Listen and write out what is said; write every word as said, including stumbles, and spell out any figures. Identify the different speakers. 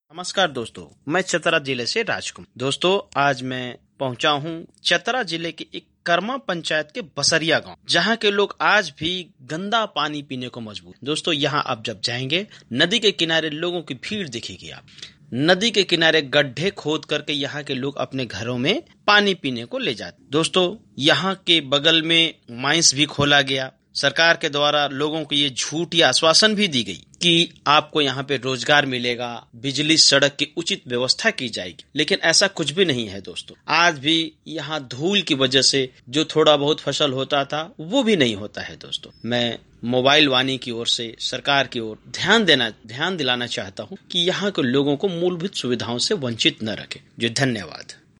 Speaker 1: नमस्कार दोस्तों, मैं चतरा जिले से राजकुमार। दोस्तों, आज मैं पहुंचा हूं चतरा जिले के एक कर्मा पंचायत के बसरिया गांव, जहां के लोग आज भी गंदा पानी पीने को मजबूर। दोस्तों, यहां आप जब जाएंगे, नदी के किनारे लोगों की भीड़ दिखेगी। आप नदी के किनारे गड्ढे खोद करके यहाँ के लोग अपने घरों में पानी पीने को ले जाते। दोस्तों, यहाँ के बगल में माइंस भी खोला गया। सरकार के द्वारा लोगों को ये झूठी आश्वासन भी दी गई कि आपको यहाँ पे रोजगार मिलेगा, बिजली सड़क की उचित व्यवस्था की जाएगी, लेकिन ऐसा कुछ भी नहीं है। दोस्तों, आज भी यहाँ धूल की वजह से जो थोड़ा बहुत फसल होता था वो भी नहीं होता है। दोस्तों, मैं मोबाइल वाणी की ओर से सरकार की ओर ध्यान देना ध्यान दिलाना चाहता हूँ कि यहाँ के लोगों को मूलभूत सुविधाओं से वंचित न रखें। जी, धन्यवाद।